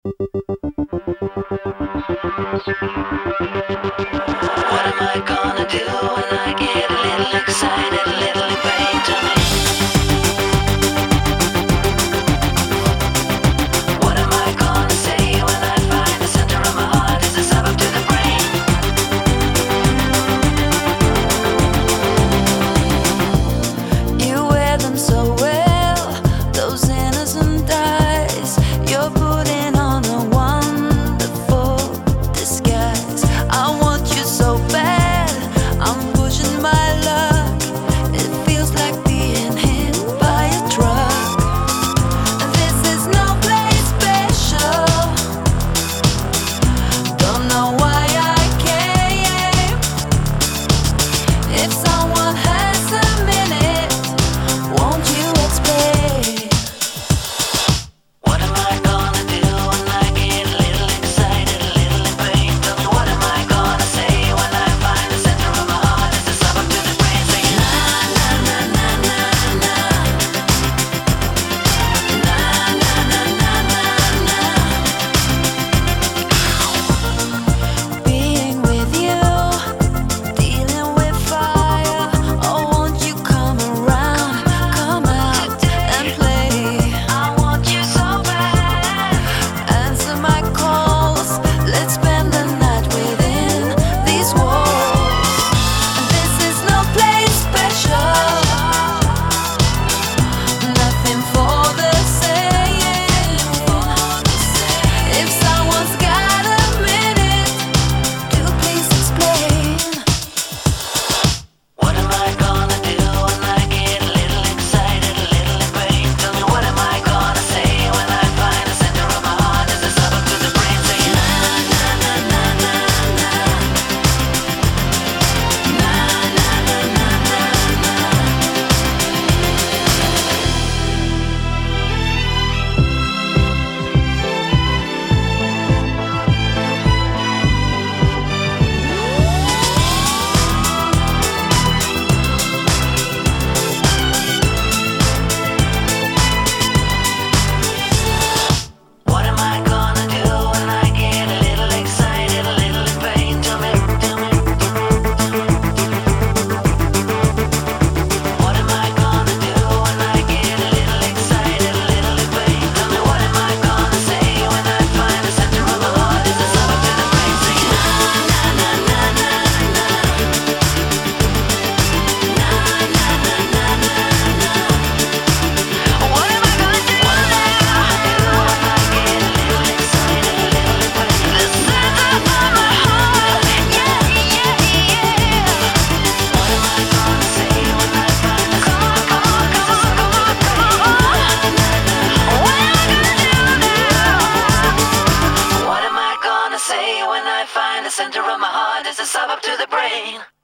What am I gonna do when I get a little excited, a little in pain? Tell me. What am I gonna say when I find the center of my heart is a suburb to the brain? You wear them so well, those innocent eyes. You're putting on a wonderful disguise. I want you so bad, I'm pushing my luck. It feels like being hit by a truck. This is no place special. Don't know why I came. If someone has a minute, won't you explain? What am I gonna do when I get a little excited, a little in pain? Tell me, what am I gonna say when I find the center of my heart is a suburb to the brain? Saying na na na na na na, na na na na na na. Being with you, dealing with fire. Oh, won't you come around, come out and play? I want you so bad. Answer my calls. Let's spend the night within these walls. This is no place special. Nothing for the saying. If someone's got a minute, do please explain. What am I gonna do when I get a little excited, a little in pain? Tell me, what am I gonna say when I find the center of my heart is a suburb to the brain? Saying na na na na na na, na na na na na na. What am I gonna do when I get a little excited, a little in pain? Tell me, tell me, tell me. What am I gonna do when I get a little excited, a little in pain? Tell me, what am I gonna say when I find the center of my heart is a suburb to the brain? Saying na na na na na na, na na na na na na. What am I gonna do when I get a little excited, a little in pain? The center of my heart, yeah, yeah, yeah. What am I gonna say when I find the center of my heart is a suburb to the brain? What am I gonna do now? What am I gonna say when I find the center of my heart is a suburb to the brain?